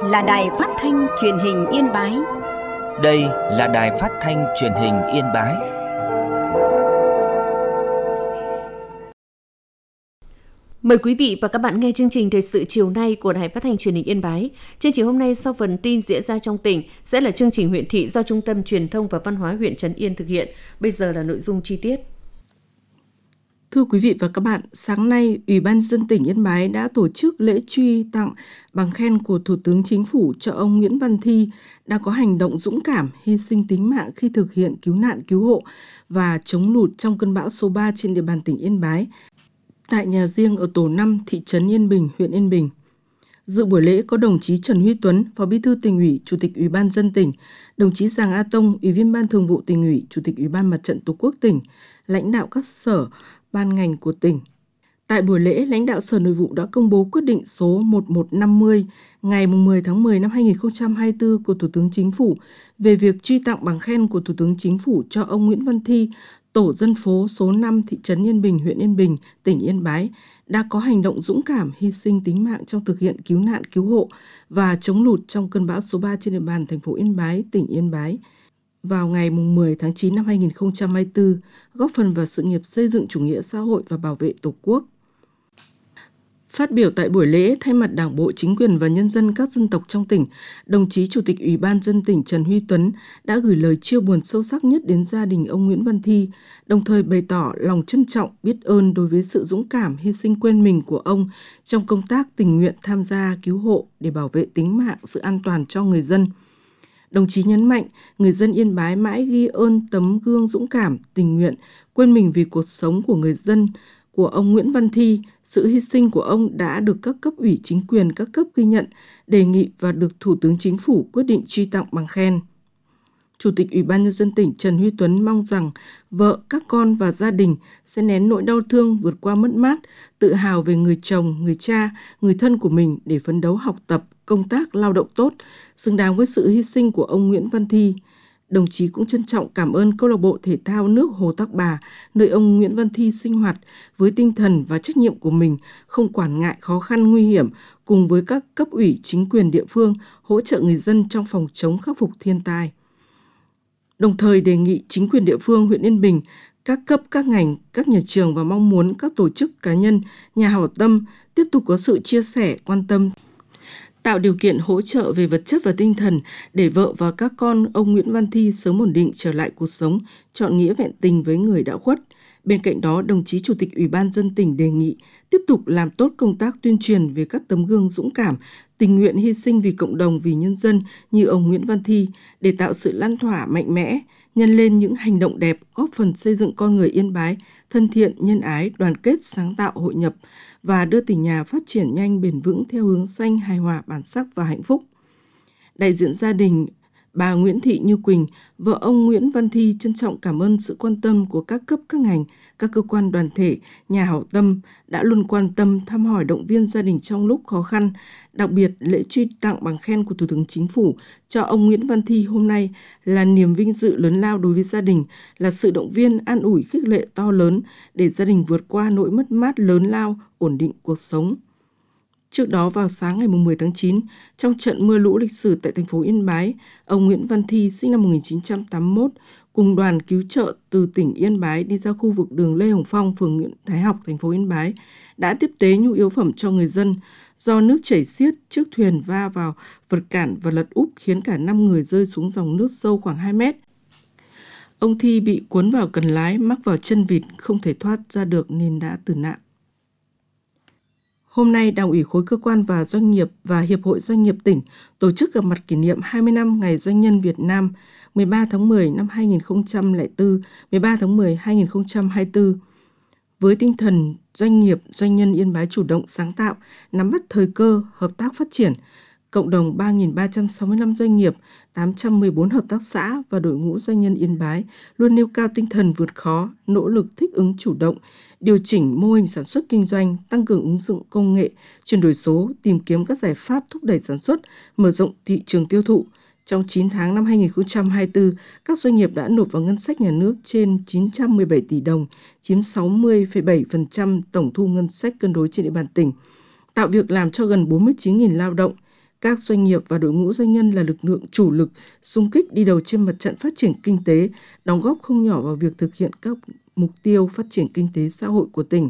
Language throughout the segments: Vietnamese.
là Đài Phát thanh Truyền hình Yên Bái. Đây là Đài Phát thanh Truyền hình Yên Bái. Mời quý vị và các bạn nghe chương trình thời sự chiều nay của Đài Phát thanh Truyền hình Yên Bái. Chương trình hôm nay sau phần tin diễn ra trong tỉnh sẽ là chương trình huyện thị do Trung tâm Truyền thông và Văn hóa huyện Trấn Yên thực hiện. Bây giờ là nội dung chi tiết. Thưa quý vị và các bạn, sáng nay, Ủy ban nhân dân tỉnh Yên Bái đã tổ chức lễ truy tặng bằng khen của Thủ tướng Chính phủ cho ông Nguyễn Văn Thi đã có hành động dũng cảm, hy sinh tính mạng khi thực hiện cứu nạn cứu hộ và chống lụt trong cơn bão số 3 trên địa bàn tỉnh Yên Bái, tại nhà riêng ở tổ 5, thị trấn Yên Bình, huyện Yên Bình. Dự buổi lễ có đồng chí Trần Huy Tuấn, Phó Bí thư Tỉnh ủy, Chủ tịch Ủy ban nhân dân tỉnh, đồng chí Giàng A Tông, Ủy viên Ban Thường vụ Tỉnh ủy, Chủ tịch Ủy ban Mặt trận Tổ quốc tỉnh, lãnh đạo các sở, ban ngành của tỉnh. Tại buổi lễ, lãnh đạo Sở Nội vụ đã công bố quyết định số 1150 ngày 10 tháng 10 năm 2024 của Thủ tướng Chính phủ về việc truy tặng bằng khen của Thủ tướng Chính phủ cho ông Nguyễn Văn Thi, tổ dân phố số 5, thị trấn Yên Bình, huyện Yên Bình, tỉnh Yên Bái, đã có hành động dũng cảm, hy sinh tính mạng trong thực hiện cứu nạn cứu hộ và chống lụt trong cơn bão số 3 trên địa bàn thành phố Yên Bái, tỉnh Yên Bái. Vào ngày 10 tháng 9 năm 2024, góp phần vào sự nghiệp xây dựng chủ nghĩa xã hội và bảo vệ Tổ quốc. Phát biểu tại buổi lễ, thay mặt Đảng bộ, chính quyền và nhân dân các dân tộc trong tỉnh, đồng chí Chủ tịch Ủy ban nhân dân tỉnh Trần Huy Tuấn đã gửi lời chia buồn sâu sắc nhất đến gia đình ông Nguyễn Văn Thi, đồng thời bày tỏ lòng trân trọng, biết ơn đối với sự dũng cảm, hy sinh quên mình của ông trong công tác tình nguyện tham gia cứu hộ để bảo vệ tính mạng, sự an toàn cho người dân. Đồng chí nhấn mạnh, người dân Yên Bái mãi ghi ơn tấm gương dũng cảm, tình nguyện, quên mình vì cuộc sống của người dân, của ông Nguyễn Văn Thi. Sự hy sinh của ông đã được các cấp ủy chính quyền các cấp ghi nhận, đề nghị và được Thủ tướng Chính phủ quyết định truy tặng bằng khen. Chủ tịch Ủy ban nhân dân tỉnh Trần Huy Tuấn mong rằng vợ, các con và gia đình sẽ nén nỗi đau thương vượt qua mất mát, tự hào về người chồng, người cha, người thân của mình để phấn đấu học tập, công tác, lao động tốt, xứng đáng với sự hy sinh của ông Nguyễn Văn Thi. Đồng chí cũng trân trọng cảm ơn Câu lạc bộ Thể thao nước Hồ Tắc Bà, nơi ông Nguyễn Văn Thi sinh hoạt, với tinh thần và trách nhiệm của mình, không quản ngại khó khăn nguy hiểm, cùng với các cấp ủy chính quyền địa phương hỗ trợ người dân trong phòng chống khắc phục thiên tai. Đồng thời đề nghị chính quyền địa phương huyện Yên Bình, các cấp, các ngành, các nhà trường và mong muốn các tổ chức cá nhân, nhà hảo tâm tiếp tục có sự chia sẻ, quan tâm, tạo điều kiện hỗ trợ về vật chất và tinh thần để vợ và các con ông Nguyễn Văn Thi sớm ổn định trở lại cuộc sống, trọn nghĩa vẹn tình với người đã khuất. Bên cạnh đó, đồng chí Chủ tịch Ủy ban nhân dân tỉnh đề nghị tiếp tục làm tốt công tác tuyên truyền về các tấm gương dũng cảm, tình nguyện hy sinh vì cộng đồng, vì nhân dân như ông Nguyễn Văn Thi để tạo sự lan tỏa mạnh mẽ, nhân lên những hành động đẹp, góp phần xây dựng con người Yên Bái thân thiện, nhân ái, đoàn kết, sáng tạo, hội nhập và đưa tỉnh nhà phát triển nhanh, bền vững theo hướng xanh, hài hòa, bản sắc và hạnh phúc. Đại diện gia đình, bà Nguyễn Thị Như Quỳnh, vợ ông Nguyễn Văn Thi trân trọng cảm ơn sự quan tâm của các cấp, các ngành, các cơ quan đoàn thể, nhà hảo tâm đã luôn quan tâm, thăm hỏi, động viên gia đình trong lúc khó khăn. Đặc biệt, lễ truy tặng bằng khen của Thủ tướng Chính phủ cho ông Nguyễn Văn Thi hôm nay là niềm vinh dự lớn lao đối với gia đình, là sự động viên, an ủi, khích lệ to lớn để gia đình vượt qua nỗi mất mát lớn lao, ổn định cuộc sống. Trước đó vào sáng ngày 10 tháng 9, trong trận mưa lũ lịch sử tại thành phố Yên Bái, ông Nguyễn Văn Thi sinh năm 1981 cùng đoàn cứu trợ từ tỉnh Yên Bái đi ra khu vực đường Lê Hồng Phong, phường Nguyễn Thái Học, thành phố Yên Bái, đã tiếp tế nhu yếu phẩm cho người dân. Do nước chảy xiết, chiếc thuyền va vào vật cản và lật úp khiến cả 5 người rơi xuống dòng nước sâu khoảng 2 mét. Ông Thi bị cuốn vào cần lái, mắc vào chân vịt, không thể thoát ra được nên đã tử nạn. Hôm nay, Đảng ủy khối cơ quan và doanh nghiệp và Hiệp hội Doanh nghiệp tỉnh tổ chức gặp mặt kỷ niệm 20 năm Ngày Doanh nhân Việt Nam 13 tháng 10 năm 2004, 13 tháng 10 2024. Với tinh thần doanh nghiệp, doanh nhân Yên Bái chủ động sáng tạo, nắm bắt thời cơ, hợp tác phát triển, cộng đồng 3.365 doanh nghiệp, 814 hợp tác xã và đội ngũ doanh nhân Yên Bái luôn nêu cao tinh thần vượt khó, nỗ lực thích ứng chủ động, điều chỉnh mô hình sản xuất kinh doanh, tăng cường ứng dụng công nghệ, chuyển đổi số, tìm kiếm các giải pháp thúc đẩy sản xuất, mở rộng thị trường tiêu thụ. Trong 9 tháng năm 2024, các doanh nghiệp đã nộp vào ngân sách nhà nước trên 917 tỷ đồng, chiếm 60,7% tổng thu ngân sách cân đối trên địa bàn tỉnh, tạo việc làm cho gần 49.000 lao động. Các doanh nghiệp và đội ngũ doanh nhân là lực lượng chủ lực, xung kích đi đầu trên mặt trận phát triển kinh tế, đóng góp không nhỏ vào việc thực hiện các mục tiêu phát triển kinh tế xã hội của tỉnh.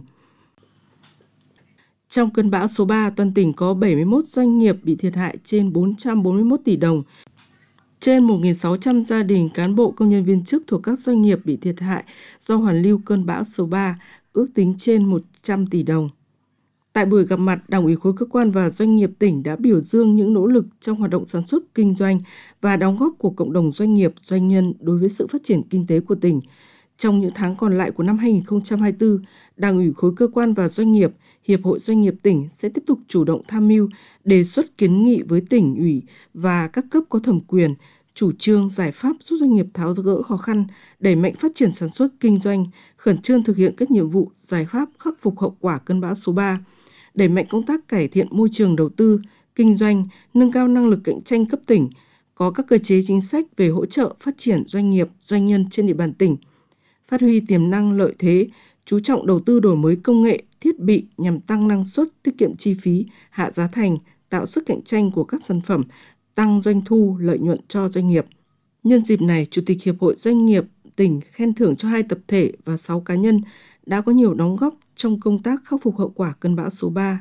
Trong cơn bão số 3, toàn tỉnh có 71 doanh nghiệp bị thiệt hại trên 441 tỷ đồng. Trên 1.600 gia đình cán bộ công nhân viên chức thuộc các doanh nghiệp bị thiệt hại do hoàn lưu cơn bão số 3, ước tính trên 100 tỷ đồng. Tại buổi gặp mặt, Đảng ủy khối cơ quan và doanh nghiệp tỉnh đã biểu dương những nỗ lực trong hoạt động sản xuất kinh doanh và đóng góp của cộng đồng doanh nghiệp, doanh nhân đối với sự phát triển kinh tế của tỉnh. Trong những tháng còn lại của năm 2024, Đảng ủy khối cơ quan và doanh nghiệp, Hiệp hội Doanh nghiệp tỉnh sẽ tiếp tục chủ động tham mưu, đề xuất kiến nghị với tỉnh ủy và các cấp có thẩm quyền, chủ trương, giải pháp giúp doanh nghiệp tháo gỡ khó khăn, đẩy mạnh phát triển sản xuất kinh doanh, khẩn trương thực hiện các nhiệm vụ, giải pháp khắc phục hậu quả cơn bão số 3, đẩy mạnh công tác cải thiện môi trường đầu tư, kinh doanh, nâng cao năng lực cạnh tranh cấp tỉnh, có các cơ chế chính sách về hỗ trợ phát triển doanh nghiệp, doanh nhân trên địa bàn tỉnh, phát huy tiềm năng lợi thế, chú trọng đầu tư đổi mới công nghệ, thiết bị nhằm tăng năng suất, tiết kiệm chi phí, hạ giá thành, tạo sức cạnh tranh của các sản phẩm, tăng doanh thu, lợi nhuận cho doanh nghiệp. Nhân dịp này, Chủ tịch Hiệp hội Doanh nghiệp tỉnh khen thưởng cho 2 tập thể và 6 cá nhân đã có nhiều đóng góp trong công tác khắc phục hậu quả cơn bão số 3.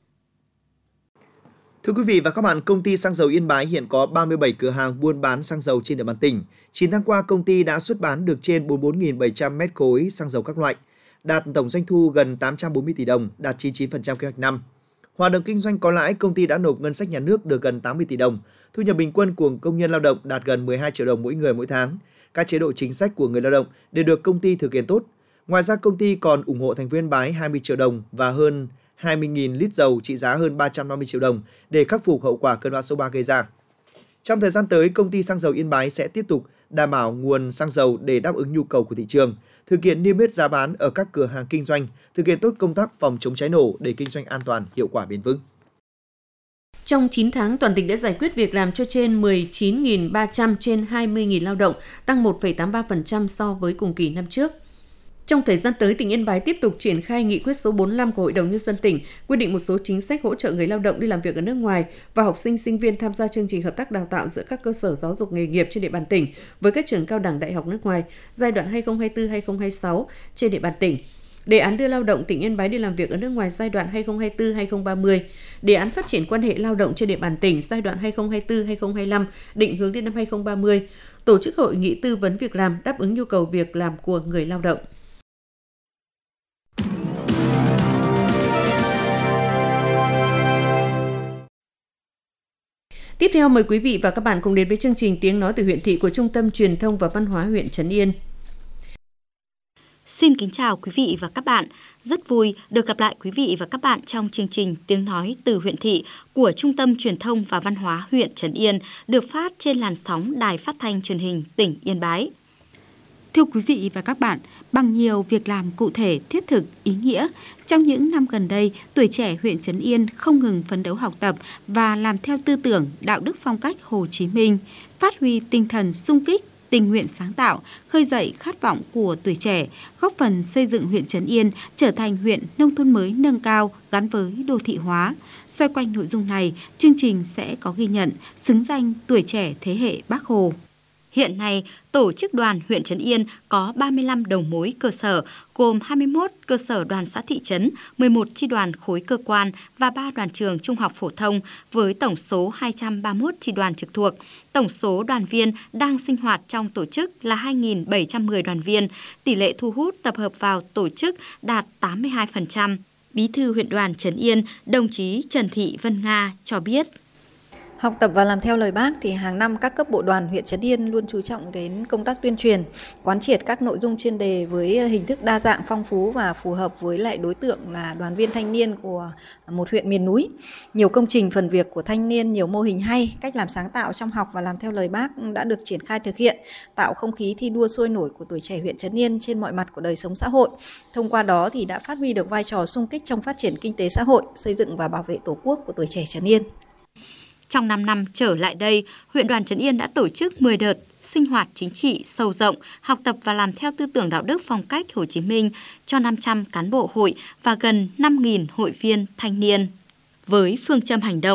Thưa quý vị và các bạn, công ty xăng dầu Yên Bái hiện có 37 cửa hàng buôn bán xăng dầu trên địa bàn tỉnh. 9 tháng qua, công ty đã xuất bán được trên 44.700 mét khối xăng dầu các loại, đạt tổng doanh thu gần 840 tỷ đồng, đạt 99% kế hoạch năm. Hoạt động kinh doanh có lãi, công ty đã nộp ngân sách nhà nước được gần 80 tỷ đồng. Thu nhập bình quân của công nhân lao động đạt gần 12 triệu đồng mỗi người mỗi tháng. Các chế độ chính sách của người lao động đều được công ty thực hiện tốt. Ngoài ra, công ty còn ủng hộ thành phố Yên Bái 20 triệu đồng và hơn 20.000 lít dầu trị giá hơn 350 triệu đồng để khắc phục hậu quả cơn bão số 3 gây ra. Trong thời gian tới, công ty xăng dầu Yên Bái sẽ tiếp tục đảm bảo nguồn xăng dầu để đáp ứng nhu cầu của thị trường, thực hiện niêm yết giá bán ở các cửa hàng kinh doanh, thực hiện tốt công tác phòng chống cháy nổ để kinh doanh an toàn, hiệu quả bền vững. Trong 9 tháng, toàn tỉnh đã giải quyết việc làm cho trên 19.300 trên 20.000 lao động, tăng 1,83% so với cùng kỳ năm trước. Trong thời gian tới, tỉnh Yên Bái tiếp tục triển khai nghị quyết số 45 của Hội đồng Nhân dân tỉnh, quy định một số chính sách hỗ trợ người lao động đi làm việc ở nước ngoài và học sinh, sinh viên tham gia chương trình hợp tác đào tạo giữa các cơ sở giáo dục nghề nghiệp trên địa bàn tỉnh với các trường cao đẳng đại học nước ngoài giai đoạn 2024-2026 trên địa bàn tỉnh. Đề án đưa lao động tỉnh Yên Bái đi làm việc ở nước ngoài giai đoạn 2024-2030, đề án phát triển quan hệ lao động trên địa bàn tỉnh giai đoạn 2024-2025, định hướng đến năm 2030, tổ chức hội nghị tư vấn việc làm đáp ứng nhu cầu việc làm của người lao động. Tiếp theo, mời quý vị và các bạn cùng đến với chương trình Tiếng nói từ huyện thị của Trung tâm Truyền thông và Văn hóa huyện Trấn Yên. Xin kính chào quý vị và các bạn. Rất vui được gặp lại quý vị và các bạn trong chương trình Tiếng nói từ huyện thị của Trung tâm Truyền thông và Văn hóa huyện Trấn Yên được phát trên làn sóng Đài Phát thanh Truyền hình tỉnh Yên Bái. Thưa quý vị và các bạn, bằng nhiều việc làm cụ thể, thiết thực, ý nghĩa, trong những năm gần đây, tuổi trẻ huyện Trấn Yên không ngừng phấn đấu học tập và làm theo tư tưởng, đạo đức phong cách Hồ Chí Minh, phát huy tinh thần xung kích, tình nguyện sáng tạo, khơi dậy khát vọng của tuổi trẻ, góp phần xây dựng huyện Trấn Yên trở thành huyện nông thôn mới nâng cao gắn với đô thị hóa. Xoay quanh nội dung này, chương trình sẽ có ghi nhận xứng danh tuổi trẻ thế hệ Bác Hồ. Hiện nay, tổ chức đoàn huyện Trấn Yên có 35 đầu mối cơ sở, gồm 21 cơ sở đoàn xã thị trấn, 11 chi đoàn khối cơ quan và 3 đoàn trường trung học phổ thông với tổng số 231 chi đoàn trực thuộc. Tổng số đoàn viên đang sinh hoạt trong tổ chức là 2.710 đoàn viên, tỷ lệ thu hút tập hợp vào tổ chức đạt 82%. Bí thư huyện đoàn Trấn Yên, đồng chí Trần Thị Vân Nga cho biết. Học tập và làm theo lời Bác thì hàng năm các cấp bộ đoàn huyện Trấn Yên luôn chú trọng đến công tác tuyên truyền, quán triệt các nội dung chuyên đề với hình thức đa dạng phong phú và phù hợp với lại đối tượng là đoàn viên thanh niên của một huyện miền núi. Nhiều công trình phần việc của thanh niên, nhiều mô hình hay, cách làm sáng tạo trong học và làm theo lời Bác đã được triển khai thực hiện, tạo không khí thi đua sôi nổi của tuổi trẻ huyện Trấn Yên trên mọi mặt của đời sống xã hội. Thông qua đó thì đã phát huy được vai trò xung kích trong phát triển kinh tế xã hội, xây dựng và bảo vệ Tổ quốc của tuổi trẻ Trấn Yên. Trong 5 năm trở lại đây, huyện đoàn Trấn Yên đã tổ chức 10 đợt sinh hoạt chính trị sâu rộng, học tập và làm theo tư tưởng đạo đức phong cách Hồ Chí Minh cho 500 cán bộ hội và gần 5.000 hội viên thanh niên. Với phương châm hành động,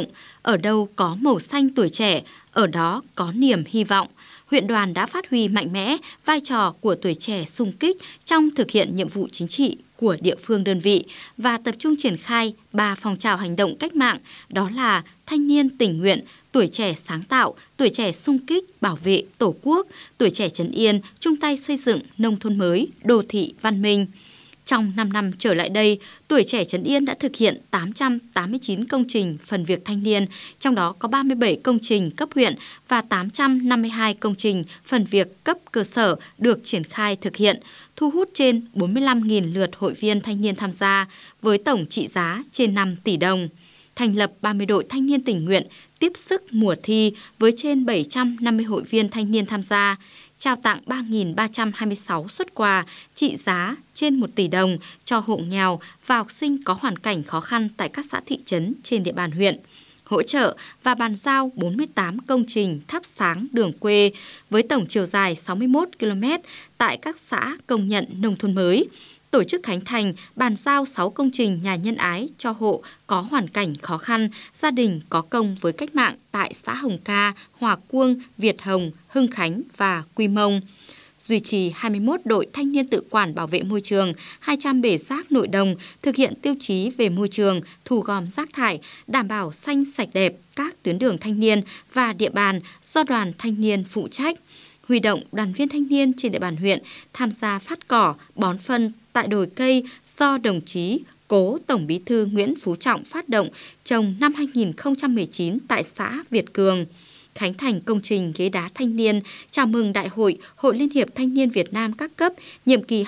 Ở đâu có màu xanh tuổi trẻ, ở đó có niềm hy vọng. Huyện đoàn đã phát huy mạnh mẽ vai trò của tuổi trẻ xung kích trong thực hiện nhiệm vụ chính trị của địa phương đơn vị và tập trung triển khai 3 phong trào hành động cách mạng, đó là thanh niên tình nguyện, tuổi trẻ sáng tạo, tuổi trẻ xung kích bảo vệ Tổ quốc, tuổi trẻ Trấn Yên chung tay xây dựng nông thôn mới, đô thị văn minh. Trong 5 năm trở lại đây, tuổi trẻ Trấn Yên đã thực hiện 889 công trình phần việc thanh niên, trong đó có 37 công trình cấp huyện và 852 công trình phần việc cấp cơ sở được triển khai thực hiện, thu hút trên 45.000 lượt hội viên thanh niên tham gia, với tổng trị giá trên 5 tỷ đồng. Thành lập 30 đội thanh niên tình nguyện tiếp sức mùa thi với trên 750 hội viên thanh niên tham gia, trao tặng 3.326 suất quà trị giá trên 1 tỷ đồng cho hộ nghèo và học sinh có hoàn cảnh khó khăn tại các xã thị trấn trên địa bàn huyện, hỗ trợ và bàn giao 48 công trình thắp sáng đường quê với tổng chiều dài 61 km tại các xã công nhận nông thôn mới, tổ chức khánh thành, bàn giao 6 công trình nhà nhân ái cho hộ có hoàn cảnh khó khăn, gia đình có công với cách mạng tại xã Hồng Ca, Hòa Cuông, Việt Hồng, Hưng Khánh và Quy Mông. Duy trì 21 đội thanh niên tự quản bảo vệ môi trường, 200 bể rác nội đồng, thực hiện tiêu chí về môi trường, thu gom rác thải, đảm bảo xanh sạch đẹp các tuyến đường thanh niên và địa bàn do đoàn thanh niên phụ trách. Huy động đoàn viên thanh niên trên địa bàn huyện tham gia phát cỏ, bón phân tại đồi cây do đồng chí Cố Tổng Bí thư Nguyễn Phú Trọng phát động trồng năm 2019 tại xã Việt Cường. Khánh thành công trình ghế đá thanh niên chào mừng Đại hội Hội Liên hiệp Thanh niên Việt Nam các cấp nhiệm kỳ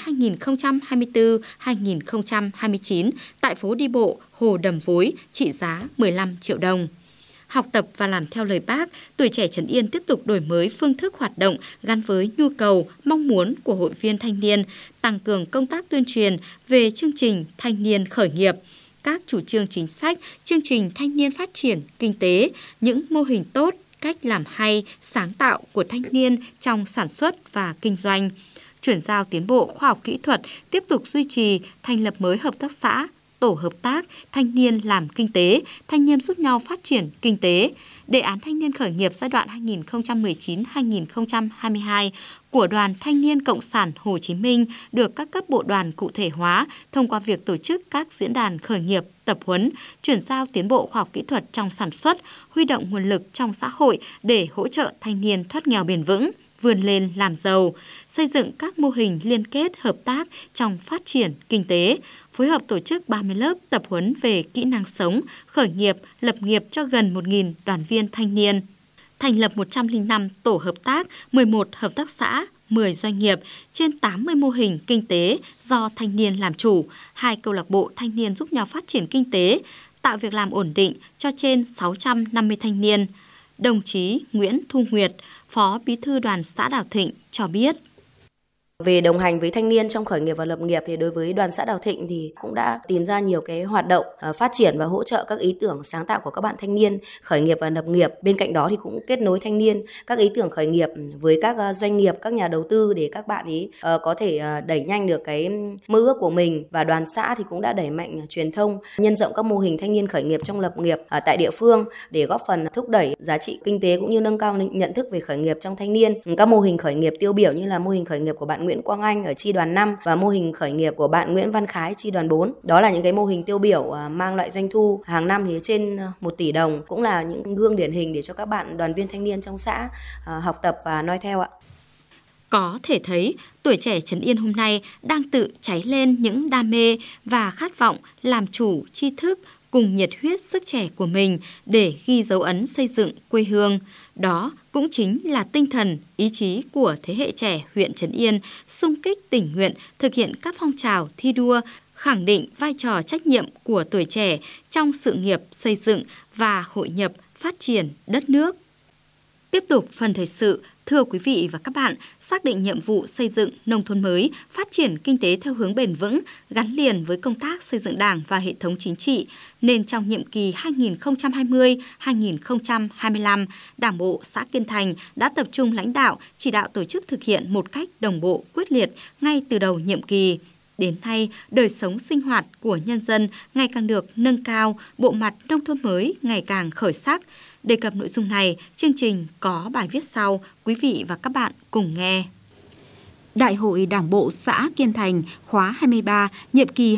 2024-2029 tại phố đi bộ Hồ Đầm Vối trị giá 15 triệu đồng. Học tập và làm theo lời Bác, tuổi trẻ Trấn Yên tiếp tục đổi mới phương thức hoạt động gắn với nhu cầu, mong muốn của hội viên thanh niên, tăng cường công tác tuyên truyền về chương trình thanh niên khởi nghiệp, các chủ trương chính sách, chương trình thanh niên phát triển kinh tế, những mô hình tốt, cách làm hay, sáng tạo của thanh niên trong sản xuất và kinh doanh. Chuyển giao tiến bộ khoa học kỹ thuật, tiếp tục duy trì, thành lập mới hợp tác xã, tổ hợp tác, thanh niên làm kinh tế, thanh niên giúp nhau phát triển kinh tế. Đề án thanh niên khởi nghiệp giai đoạn 2019-2022 của Đoàn Thanh niên Cộng sản Hồ Chí Minh được các cấp bộ đoàn cụ thể hóa thông qua việc tổ chức các diễn đàn khởi nghiệp, tập huấn, chuyển giao tiến bộ khoa học kỹ thuật trong sản xuất, huy động nguồn lực trong xã hội để hỗ trợ thanh niên thoát nghèo bền vững, vươn lên làm giàu, xây dựng các mô hình liên kết hợp tác trong phát triển kinh tế, phối hợp tổ chức 30 lớp tập huấn về kỹ năng sống, khởi nghiệp, lập nghiệp cho gần 1.000 đoàn viên thanh niên. Thành lập 105 tổ hợp tác, 11 hợp tác xã, 10 doanh nghiệp, trên 80 mô hình kinh tế do thanh niên làm chủ, 2 câu lạc bộ thanh niên giúp nhau phát triển kinh tế, tạo việc làm ổn định cho trên 650 thanh niên. Đồng chí Nguyễn Thu Nguyệt, Phó Bí thư Đoàn xã Đào Thịnh cho biết. Về đồng hành với thanh niên trong khởi nghiệp và lập nghiệp thì đối với đoàn xã Đào Thịnh thì cũng đã tìm ra nhiều cái hoạt động phát triển và hỗ trợ các ý tưởng sáng tạo của các bạn thanh niên khởi nghiệp và lập nghiệp. Bên cạnh đó thì cũng kết nối thanh niên các ý tưởng khởi nghiệp với các doanh nghiệp, các nhà đầu tư để các bạn ấy có thể đẩy nhanh được cái mơ ước của mình. Và đoàn xã thì cũng đã đẩy mạnh truyền thông, nhân rộng các mô hình thanh niên khởi nghiệp trong lập nghiệp tại địa phương để góp phần thúc đẩy giá trị kinh tế cũng như nâng cao nhận thức về khởi nghiệp trong thanh niên. Các mô hình khởi nghiệp tiêu biểu như là mô hình khởi nghiệp của bạn Nguyễn Quang Anh ở chi đoàn 5 và mô hình khởi nghiệp của bạn Nguyễn Văn Khái chi đoàn 4. Đó là những cái mô hình tiêu biểu mang lại doanh thu hàng năm thì trên 1 tỷ đồng, cũng là những gương điển hình để cho các bạn đoàn viên thanh niên trong xã học tập và noi theo ạ. Có thể thấy, tuổi trẻ Trấn Yên hôm nay đang tự cháy lên những đam mê và khát vọng làm chủ tri thức cùng nhiệt huyết sức trẻ của mình để ghi dấu ấn xây dựng quê hương. Đó cũng chính là tinh thần, ý chí của thế hệ trẻ huyện Trấn Yên, xung kích tình nguyện, thực hiện các phong trào thi đua, khẳng định vai trò trách nhiệm của tuổi trẻ trong sự nghiệp xây dựng và hội nhập phát triển đất nước. Tiếp tục phần thời sự, thưa quý vị và các bạn, xác định nhiệm vụ xây dựng nông thôn mới, phát triển kinh tế theo hướng bền vững, gắn liền với công tác xây dựng Đảng và hệ thống chính trị, nên trong nhiệm kỳ 2020-2025, Đảng bộ xã Kiên Thành đã tập trung lãnh đạo, chỉ đạo tổ chức thực hiện một cách đồng bộ, quyết liệt ngay từ đầu nhiệm kỳ. Đến nay, đời sống sinh hoạt của nhân dân ngày càng được nâng cao, bộ mặt nông thôn mới ngày càng khởi sắc. Đề cập nội dung này, chương trình có bài viết sau, quý vị và các bạn cùng nghe. Đại hội Đảng bộ xã Kiên Thành khóa 23, nhiệm kỳ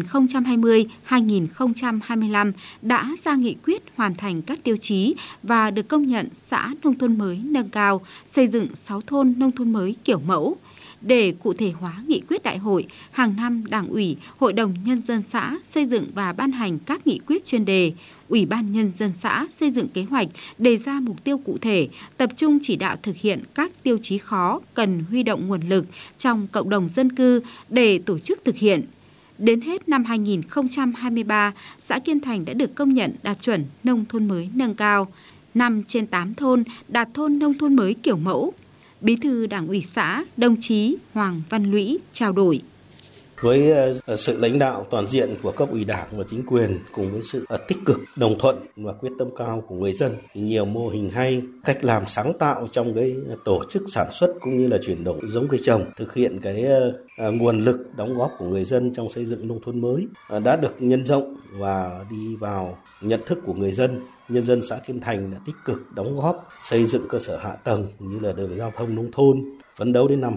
2020-2025 đã ra nghị quyết hoàn thành các tiêu chí và được công nhận xã nông thôn mới nâng cao, xây dựng 6 thôn nông thôn mới kiểu mẫu. Để cụ thể hóa nghị quyết đại hội, hàng năm Đảng ủy, Hội đồng Nhân dân xã xây dựng và ban hành các nghị quyết chuyên đề. Ủy ban Nhân dân xã xây dựng kế hoạch, đề ra mục tiêu cụ thể, tập trung chỉ đạo thực hiện các tiêu chí khó cần huy động nguồn lực trong cộng đồng dân cư để tổ chức thực hiện. Đến hết năm 2023, xã Kiên Thành đã được công nhận đạt chuẩn nông thôn mới nâng cao. 5 trên 8 thôn đạt thôn nông thôn mới kiểu mẫu. Bí thư Đảng ủy xã, đồng chí Hoàng Văn Lũy trao đổi. Với sự lãnh đạo toàn diện của cấp ủy Đảng và chính quyền cùng với sự tích cực, đồng thuận và quyết tâm cao của người dân, thì nhiều mô hình hay, cách làm sáng tạo trong cái tổ chức sản xuất cũng như là chuyển đổi giống cây trồng, thực hiện cái nguồn lực đóng góp của người dân trong xây dựng nông thôn mới đã được nhân rộng và đi vào nhận thức của người dân. Nhân dân xã Kiên Thành đã tích cực đóng góp xây dựng cơ sở hạ tầng như là đường giao thông nông thôn. Phấn đấu đến năm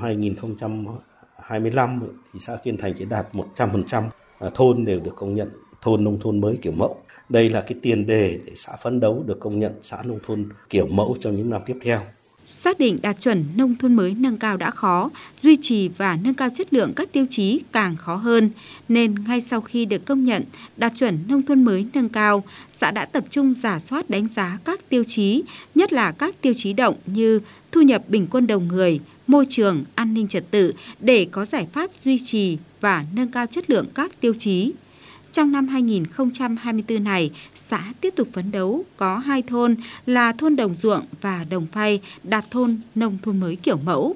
2025 thì xã Kiên Thành sẽ đạt 100% thôn đều được công nhận thôn nông thôn mới kiểu mẫu. Đây là cái tiền đề để xã phấn đấu được công nhận xã nông thôn kiểu mẫu trong những năm tiếp theo. Xác định đạt chuẩn nông thôn mới nâng cao đã khó, duy trì và nâng cao chất lượng các tiêu chí càng khó hơn, nên ngay sau khi được công nhận đạt chuẩn nông thôn mới nâng cao, xã đã tập trung rà soát đánh giá các tiêu chí, nhất là các tiêu chí động như thu nhập bình quân đầu người, môi trường, an ninh trật tự để có giải pháp duy trì và nâng cao chất lượng các tiêu chí. Trong năm 2024 này, xã tiếp tục phấn đấu có 2 thôn là thôn Đồng Ruộng và Đồng Phay đạt thôn nông thôn mới kiểu mẫu.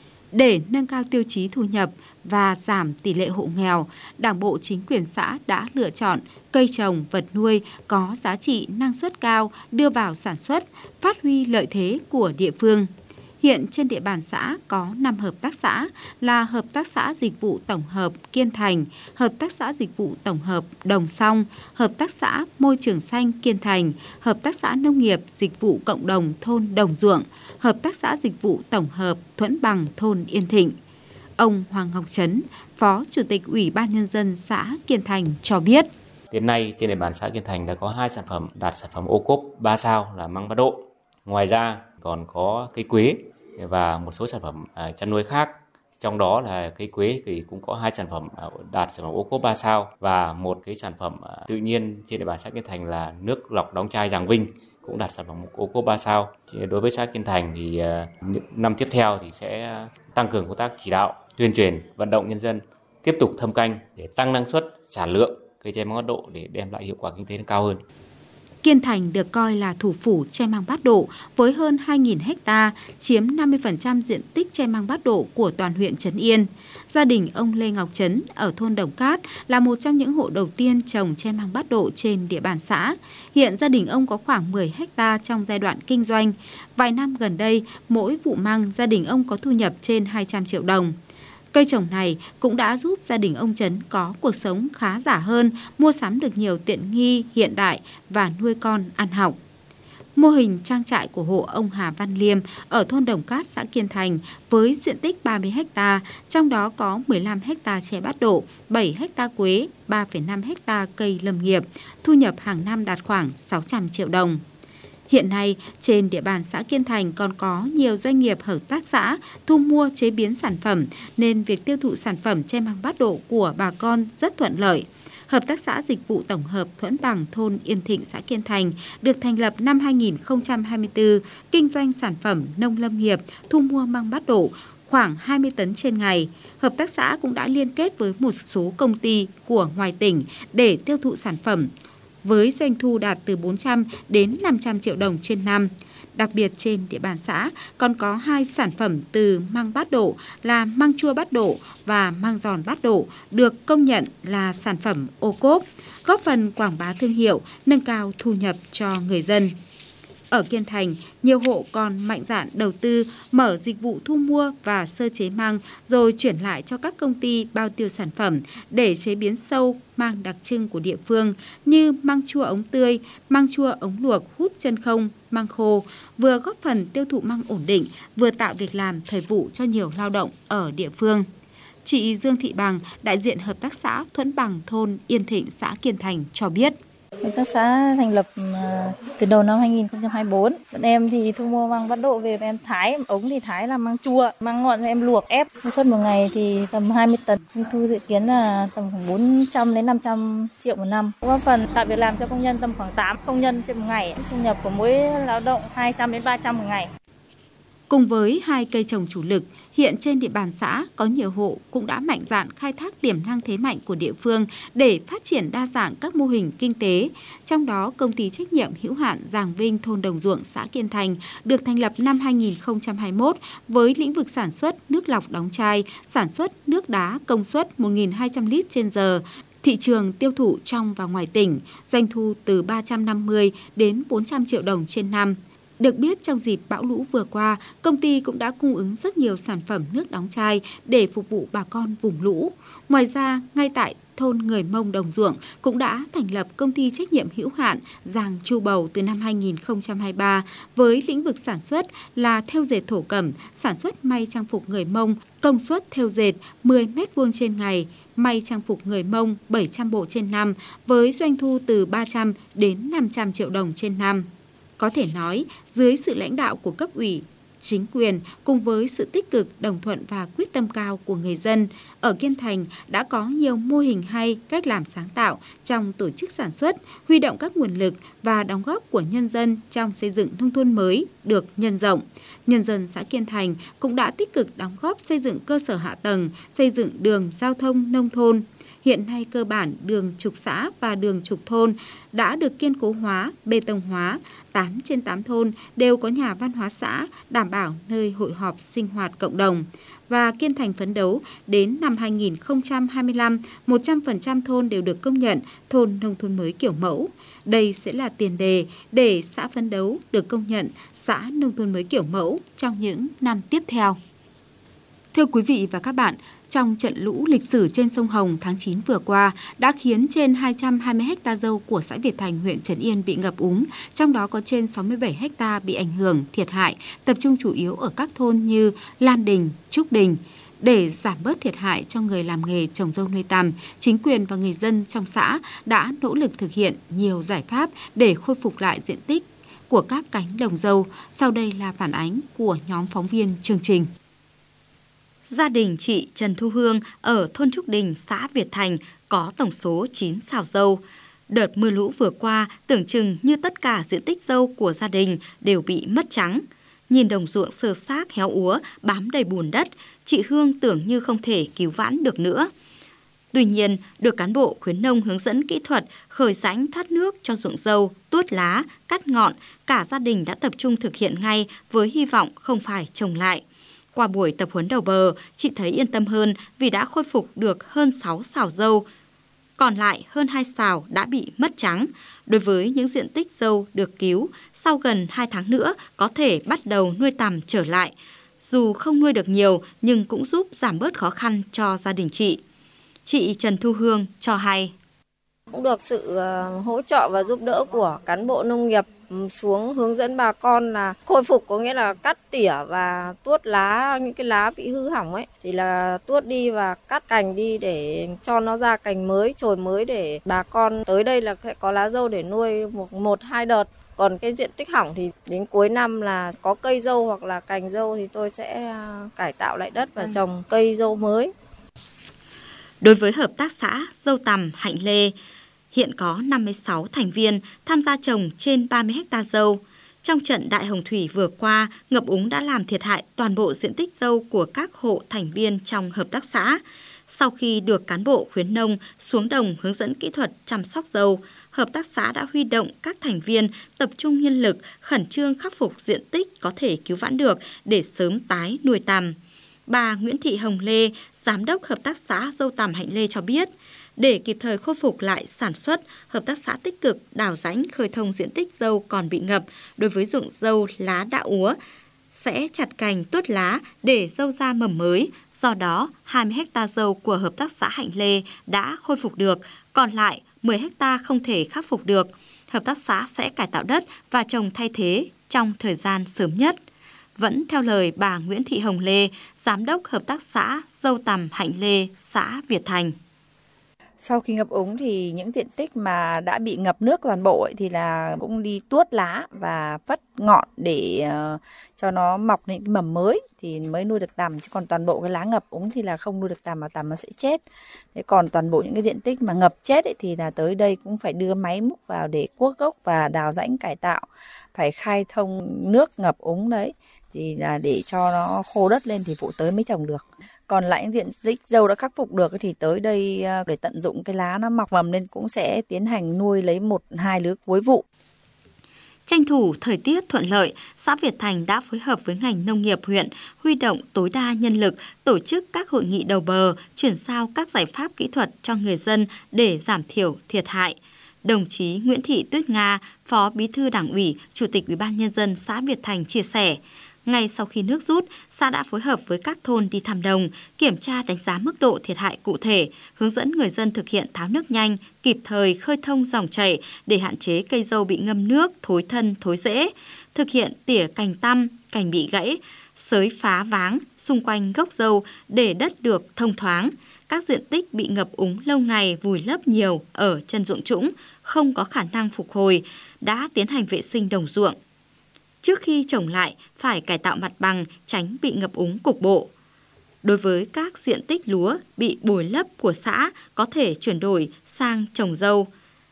Để nâng cao tiêu chí thu nhập và giảm tỷ lệ hộ nghèo, Đảng bộ chính quyền xã đã lựa chọn cây trồng, vật nuôi có giá trị năng suất cao đưa vào sản xuất, phát huy lợi thế của địa phương. Hiện trên địa bàn xã có 5 hợp tác xã là Hợp tác xã Dịch vụ Tổng hợp Kiên Thành, Hợp tác xã Dịch vụ Tổng hợp Đồng Song, Hợp tác xã Môi trường xanh Kiên Thành, Hợp tác xã Nông nghiệp Dịch vụ Cộng đồng thôn Đồng Ruộng, Hợp tác xã Dịch vụ Tổng hợp Thuẫn Bằng thôn Yên Thịnh. Ông Hoàng Ngọc Trấn, Phó Chủ tịch Ủy ban Nhân dân xã Kiên Thành cho biết. Đến nay trên địa bàn xã Kiên Thành đã có 2 sản phẩm đạt sản phẩm ô cốp 3 sao là măng bát độ. Ngoài ra còn có cây quế và một số sản phẩm chăn nuôi khác. Trong đó là cây quế thì cũng có 2 sản phẩm đạt sản phẩm ô cốp 3 sao và một cái sản phẩm tự nhiên trên địa bàn xã Kiên Thành là nước lọc đóng chai Giàng Vinh cũng đạt sản phẩm ô cốp 3 sao. Đối với xã Kiên Thành thì năm tiếp theo thì sẽ tăng cường công tác chỉ đạo, tuyên truyền, vận động nhân dân tiếp tục thâm canh để tăng năng suất, sản lượng cây chè măng bát độ để đem lại hiệu quả kinh tế cao hơn. Kiên Thành được coi là thủ phủ chè măng bát độ với hơn 2.000 ha, chiếm 50% diện tích chè măng bát độ của toàn huyện Trấn Yên. Gia đình ông Lê Ngọc Trấn ở thôn Đồng Cát là một trong những hộ đầu tiên trồng chè măng bát độ trên địa bàn xã. Hiện gia đình ông có khoảng 10 ha trong giai đoạn kinh doanh. Vài năm gần đây, mỗi vụ măng gia đình ông có thu nhập trên 200 triệu đồng. Cây trồng này cũng đã giúp gia đình ông Trấn có cuộc sống khá giả hơn, mua sắm được nhiều tiện nghi hiện đại và nuôi con ăn học. Mô hình trang trại của hộ ông Hà Văn Liêm ở thôn Đồng Cát, xã Kiên Thành với diện tích 30 ha, trong đó có 15 ha chè bát độ, 7 ha quế, 3,5 ha cây lâm nghiệp, thu nhập hàng năm đạt khoảng 600 triệu đồng. Hiện nay, trên địa bàn xã Kiên Thành còn có nhiều doanh nghiệp hợp tác xã thu mua chế biến sản phẩm, nên việc tiêu thụ sản phẩm chè măng bát độ của bà con rất thuận lợi. Hợp tác xã Dịch vụ Tổng hợp Thuẫn Bằng thôn Yên Thịnh, xã Kiên Thành được thành lập năm 2024, kinh doanh sản phẩm nông lâm nghiệp, thu mua măng bát độ khoảng 20 tấn trên ngày. Hợp tác xã cũng đã liên kết với một số công ty của ngoài tỉnh để tiêu thụ sản phẩm, với doanh thu đạt từ 400 đến 500 triệu đồng trên năm. Đặc biệt trên địa bàn xã còn có 2 sản phẩm từ măng bát độ là măng chua bát độ và măng giòn bát độ được công nhận là sản phẩm ô cốp, góp phần quảng bá thương hiệu, nâng cao thu nhập cho người dân. Ở Kiên Thành, nhiều hộ còn mạnh dạn đầu tư mở dịch vụ thu mua và sơ chế măng rồi chuyển lại cho các công ty bao tiêu sản phẩm để chế biến sâu măng đặc trưng của địa phương như măng chua ống tươi, măng chua ống luộc hút chân không, măng khô, vừa góp phần tiêu thụ măng ổn định, vừa tạo việc làm thời vụ cho nhiều lao động ở địa phương. Chị Dương Thị Bằng, đại diện Hợp tác xã Thuẫn Bằng thôn Yên Thịnh, xã Kiên Thành cho biết. Hợp tác xã thành lập từ đầu năm 2024. Bọn em thì thu mua măng Bắt Độ về em thái, ống thì thái làm măng chua, măng ngọn thì em luộc ép. Công suất một ngày thì tầm 20 tấn. Thu dự kiến là tầm khoảng 400 đến 500 triệu một năm. Góp phần tạo việc làm cho công nhân tầm khoảng 8 công nhân trên một ngày. Thu nhập của mỗi lao động 200 đến 300 một ngày. Cùng với 2 cây trồng chủ lực, hiện trên địa bàn xã có nhiều hộ cũng đã mạnh dạn khai thác tiềm năng thế mạnh của địa phương để phát triển đa dạng các mô hình kinh tế. Trong đó, công ty trách nhiệm hữu hạn Giàng Vinh thôn Đồng Ruộng, xã Kiên Thành được thành lập năm 2021 với lĩnh vực sản xuất nước lọc đóng chai, sản xuất nước đá công suất 1.200 lít trên giờ, thị trường tiêu thụ trong và ngoài tỉnh, doanh thu từ 350 đến 400 triệu đồng trên năm. Được biết, trong dịp bão lũ vừa qua, công ty cũng đã cung ứng rất nhiều sản phẩm nước đóng chai để phục vụ bà con vùng lũ. Ngoài ra, ngay tại thôn người Mông Đồng Ruộng cũng đã thành lập công ty trách nhiệm hữu hạn Giàng Chu Bầu từ năm 2023 với lĩnh vực sản xuất là thêu dệt thổ cẩm, sản xuất may trang phục người Mông, công suất thêu dệt 10 m² trên ngày, may trang phục người Mông 700 bộ trên năm với doanh thu từ 300 đến 500 triệu đồng trên năm. Có thể nói, dưới sự lãnh đạo của cấp ủy, chính quyền cùng với sự tích cực, đồng thuận và quyết tâm cao của người dân, ở Kiên Thành đã có nhiều mô hình hay, cách làm sáng tạo trong tổ chức sản xuất, huy động các nguồn lực và đóng góp của nhân dân trong xây dựng nông thôn mới được nhân rộng. Nhân dân xã Kiên Thành cũng đã tích cực đóng góp xây dựng cơ sở hạ tầng, xây dựng đường giao thông nông thôn. Hiện nay cơ bản đường trục xã và đường trục thôn đã được kiên cố hóa, bê tông hóa, 8 trên 8 thôn đều có nhà văn hóa xã, đảm bảo nơi hội họp sinh hoạt cộng đồng. Và Kiên Thành phấn đấu đến năm 2025, 100% thôn đều được công nhận thôn nông thôn mới kiểu mẫu. Đây sẽ là tiền đề để xã phấn đấu được công nhận xã nông thôn mới kiểu mẫu trong những năm tiếp theo. Thưa quý vị và các bạn, trong trận lũ lịch sử trên sông Hồng tháng 9 vừa qua đã khiến trên 220 ha dâu của xã Việt Thành, huyện Trấn Yên bị ngập úng, trong đó có trên 67 ha bị ảnh hưởng, thiệt hại, tập trung chủ yếu ở các thôn như Lan Đình, Trúc Đình. Để giảm bớt thiệt hại cho người làm nghề trồng dâu nuôi tằm, chính quyền và người dân trong xã đã nỗ lực thực hiện nhiều giải pháp để khôi phục lại diện tích của các cánh đồng dâu. Sau đây là phản ánh của nhóm phóng viên chương trình. Gia đình chị Trần Thu Hương ở thôn Trúc Đình, xã Việt Thành có tổng số 9 sào dâu. Đợt mưa lũ vừa qua tưởng chừng như tất cả diện tích dâu của gia đình đều bị mất trắng. Nhìn đồng ruộng sơ xác héo úa, bám đầy bùn đất, chị Hương tưởng như không thể cứu vãn được nữa. Tuy nhiên, được cán bộ khuyến nông hướng dẫn kỹ thuật khởi rãnh thoát nước cho ruộng dâu, tuốt lá, cắt ngọn, cả gia đình đã tập trung thực hiện ngay với hy vọng không phải trồng lại. Qua buổi tập huấn đầu bờ, chị thấy yên tâm hơn vì đã khôi phục được hơn 6 sào dâu. Còn lại hơn 2 sào đã bị mất trắng. Đối với những diện tích dâu được cứu, sau gần 2 tháng nữa có thể bắt đầu nuôi tằm trở lại. Dù không nuôi được nhiều nhưng cũng giúp giảm bớt khó khăn cho gia đình chị. Chị Trần Thu Hương cho hay. Cũng được sự hỗ trợ và giúp đỡ của cán bộ nông nghiệp xuống hướng dẫn bà con là khôi phục, có nghĩa là cắt tỉa và tuốt lá, những cái lá bị hư hỏng ấy thì là tuốt đi và cắt cành đi để cho nó ra cành mới, chồi mới để bà con tới đây là sẽ có lá dâu để nuôi một hai đợt. Còn cái diện tích hỏng thì đến cuối năm là có cây dâu hoặc là cành dâu thì tôi sẽ cải tạo lại đất và trồng cây dâu mới. Đối với hợp tác xã dâu tằm Hạnh Lê, hiện có 56 thành viên tham gia trồng trên 30 ha dâu. Trong trận đại hồng thủy vừa qua, ngập úng đã làm thiệt hại toàn bộ diện tích dâu của các hộ thành viên trong hợp tác xã. Sau khi được cán bộ khuyến nông xuống đồng hướng dẫn kỹ thuật chăm sóc dâu, hợp tác xã đã huy động các thành viên tập trung nhân lực khẩn trương khắc phục diện tích có thể cứu vãn được để sớm tái nuôi tằm. Bà Nguyễn Thị Hồng Lê, Giám đốc Hợp tác xã dâu tằm Hạnh Lê cho biết, để kịp thời khôi phục lại sản xuất, Hợp tác xã tích cực đào rãnh khơi thông diện tích dâu còn bị ngập. Đối với ruộng dâu lá đã úa, sẽ chặt cành tuốt lá để dâu ra mầm mới. Do đó, 20 ha dâu của Hợp tác xã Hạnh Lê đã khôi phục được, còn lại 10 ha không thể khắc phục được. Hợp tác xã sẽ cải tạo đất và trồng thay thế trong thời gian sớm nhất. Vẫn theo lời bà Nguyễn Thị Hồng Lê, Giám đốc Hợp tác xã dâu tằm Hạnh Lê, xã Việt Thành. Sau khi ngập úng thì những diện tích mà đã bị ngập nước toàn bộ thì là cũng đi tuốt lá và vắt ngọn để cho nó mọc những mầm mới thì mới nuôi được tằm, chứ còn toàn bộ cái lá ngập úng thì là không nuôi được tằm, mà tằm nó sẽ chết. Thế còn toàn bộ những cái diện tích mà ngập chết thì là tới đây cũng phải đưa máy múc vào để cuốc gốc và đào rãnh cải tạo, phải khai thông nước ngập úng đấy thì là để cho nó khô đất lên thì vụ tới mới trồng được. Còn lại những diện tích dâu đã khắc phục được thì tới đây để tận dụng cái lá nó mọc mầm lên cũng sẽ tiến hành nuôi lấy 1-2 lứa cuối vụ. Tranh thủ thời tiết thuận lợi, xã Việt Thành đã phối hợp với ngành nông nghiệp huyện huy động tối đa nhân lực, tổ chức các hội nghị đầu bờ, chuyển giao các giải pháp kỹ thuật cho người dân để giảm thiểu thiệt hại. Đồng chí Nguyễn Thị Tuyết Nga, Phó Bí thư Đảng ủy, Chủ tịch Ủy ban Nhân dân xã Việt Thành chia sẻ, ngay sau khi nước rút, xã đã phối hợp với các thôn đi thăm đồng, kiểm tra đánh giá mức độ thiệt hại cụ thể, hướng dẫn người dân thực hiện tháo nước nhanh, kịp thời khơi thông dòng chảy để hạn chế cây dâu bị ngâm nước, thối thân, thối rễ, thực hiện tỉa cành tăm, cành bị gãy, xới phá váng xung quanh gốc dâu để đất được thông thoáng. Các diện tích bị ngập úng lâu ngày vùi lấp nhiều ở chân ruộng trũng, không có khả năng phục hồi, đã tiến hành vệ sinh đồng ruộng. Trước khi trồng lại, phải cải tạo mặt bằng, tránh bị ngập úng cục bộ. Đối với các diện tích lúa bị bồi lấp của xã có thể chuyển đổi sang trồng dâu,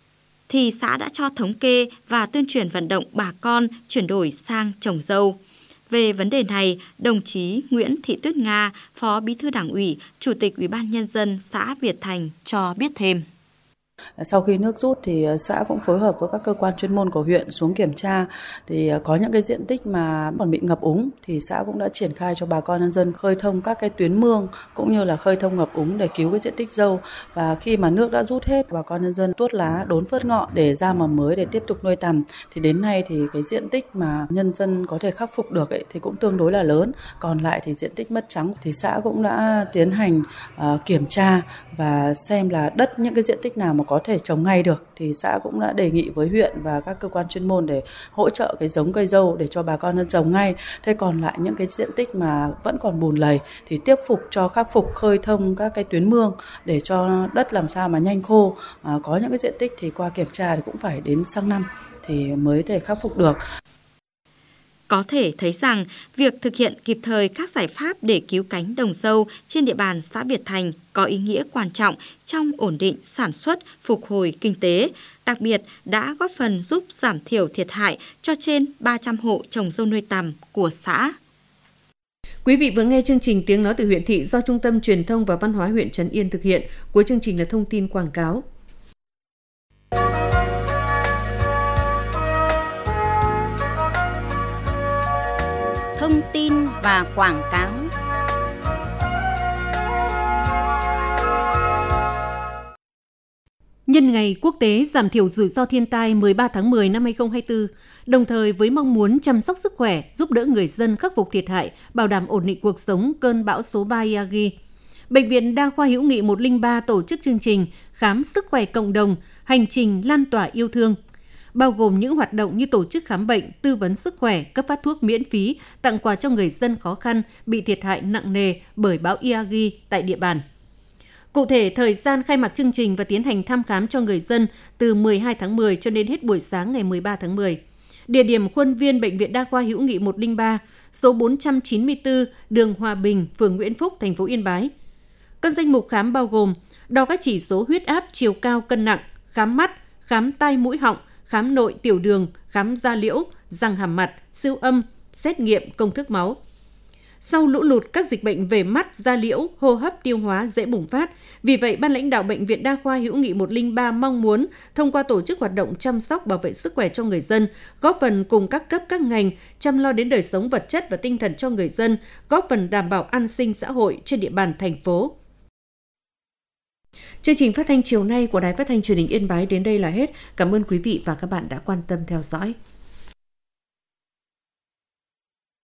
thì xã đã cho thống kê và tuyên truyền vận động bà con chuyển đổi sang trồng dâu. Về vấn đề này, đồng chí Nguyễn Thị Tuyết Nga, Phó Bí thư Đảng ủy, Chủ tịch Ủy ban Nhân dân xã Việt Thành cho biết thêm. Sau khi nước rút thì xã cũng phối hợp với các cơ quan chuyên môn của huyện xuống kiểm tra, thì có những cái diện tích mà còn bị ngập úng thì xã cũng đã triển khai cho bà con nhân dân khơi thông các cái tuyến mương cũng như là khơi thông ngập úng để cứu cái diện tích dâu. Và khi mà nước đã rút hết, bà con nhân dân tuốt lá, đốn phớt ngọn để ra mầm mới để tiếp tục nuôi tằm. Thì đến nay thì cái diện tích mà nhân dân có thể khắc phục được thì cũng tương đối là lớn. Còn lại thì diện tích mất trắng thì xã cũng đã tiến hành kiểm tra và xem là đất những cái diện tích nào mà có thể trồng ngay được thì xã cũng đã đề nghị với huyện và các cơ quan chuyên môn để hỗ trợ cái giống cây dâu để cho bà con nhân trồng ngay. Thế còn lại những cái diện tích mà vẫn còn bùn lầy thì tiếp tục cho khắc phục khơi thông các cái tuyến mương để cho đất làm sao mà nhanh khô. Có những cái diện tích thì qua kiểm tra thì cũng phải đến sang năm thì mới thể khắc phục được. Có thể thấy rằng, việc thực hiện kịp thời các giải pháp để cứu cánh đồng dâu trên địa bàn xã Việt Thành có ý nghĩa quan trọng trong ổn định sản xuất, phục hồi kinh tế, đặc biệt đã góp phần giúp giảm thiểu thiệt hại cho trên 300 hộ trồng dâu nuôi tằm của xã. Quý vị vừa nghe chương trình Tiếng nói từ huyện thị do Trung tâm Truyền thông và Văn hóa huyện Trấn Yên thực hiện. Cuối chương trình là thông tin quảng cáo. Thông tin và quảng cáo. Nhân ngày quốc tế giảm thiểu rủi ro thiên tai 13 tháng 10 năm 2024, đồng thời với mong muốn chăm sóc sức khỏe, giúp đỡ người dân khắc phục thiệt hại, bảo đảm ổn định cuộc sống cơn bão số 3 Yagi, Bệnh viện Đa khoa Hữu nghị 103 tổ chức chương trình Khám sức khỏe cộng đồng, hành trình lan tỏa yêu thương, bao gồm những hoạt động như tổ chức khám bệnh, tư vấn sức khỏe, cấp phát thuốc miễn phí, tặng quà cho người dân khó khăn bị thiệt hại nặng nề bởi bão Yagi tại địa bàn. Cụ thể, thời gian khai mạc chương trình và tiến hành thăm khám cho người dân từ 12 tháng 10 cho đến hết buổi sáng ngày 13 tháng 10. Địa điểm khuôn viên Bệnh viện Đa khoa Hữu nghị 103, số 494, đường Hòa Bình, phường Nguyễn Phúc, thành phố Yên Bái. Các danh mục khám bao gồm đo các chỉ số huyết áp, chiều cao, cân nặng, khám mắt, khám tai mũi họng, khám nội tiểu đường, khám da liễu, răng hàm mặt, siêu âm, xét nghiệm công thức máu. Sau lũ lụt, các dịch bệnh về mắt, da liễu, hô hấp, tiêu hóa dễ bùng phát. Vì vậy, ban lãnh đạo Bệnh viện Đa khoa Hữu nghị 103 mong muốn thông qua tổ chức hoạt động chăm sóc bảo vệ sức khỏe cho người dân, góp phần cùng các cấp các ngành chăm lo đến đời sống vật chất và tinh thần cho người dân, góp phần đảm bảo an sinh xã hội trên địa bàn thành phố. Chương trình phát thanh chiều nay của Đài Phát thanh Truyền hình Yên Bái đến đây là hết. Cảm ơn quý vị và các bạn đã quan tâm theo dõi.